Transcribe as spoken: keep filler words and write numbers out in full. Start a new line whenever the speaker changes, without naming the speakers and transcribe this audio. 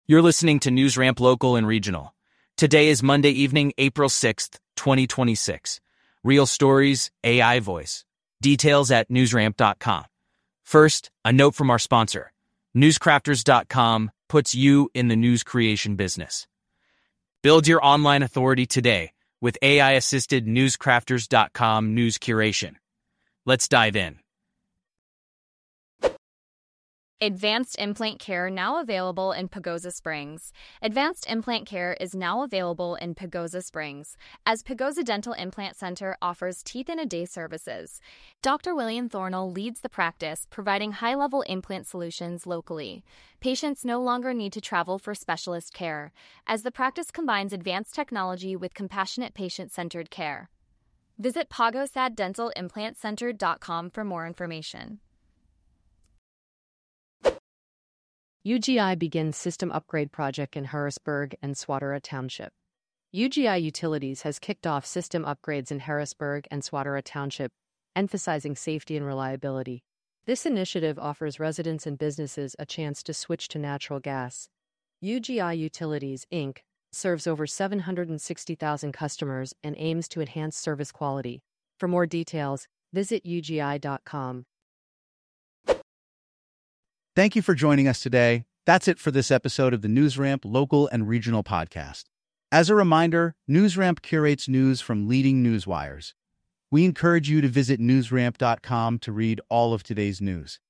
You're listening to NewsRamp Local and Regional. Today is Monday evening, April sixth, twenty twenty-six. Real stories, A I voice. Details at newsramp dot com. First, a note from our sponsor. newscrafters dot com puts you in the news creation business. Build your online authority today with A I-assisted newscrafters dot com news curation. Let's dive in.
Advanced Implant Care now available in Pagosa Springs. Advanced Implant Care is now available in Pagosa Springs, as Pagosa Dental Implant Center offers teeth-in-a-day services. Doctor William Thornell leads the practice, providing high-level implant solutions locally. Patients no longer need to travel for specialist care, as the practice combines advanced technology with compassionate patient-centered care. Visit pagosad dental implant center dot com for more information.
U G I begins system upgrade project in Harrisburg and Swatara Township. U G I Utilities has kicked off system upgrades in Harrisburg and Swatara Township, emphasizing safety and reliability. This initiative offers residents and businesses a chance to switch to natural gas. U G I Utilities, Incorporated serves over seven hundred sixty thousand customers and aims to enhance service quality. For more details, visit U G I dot com.
Thank you for joining us today. That's it for this episode of the NewsRamp Local and Regional Podcast. As a reminder, NewsRamp curates news from leading news wires. We encourage you to visit newsramp dot com to read all of today's news.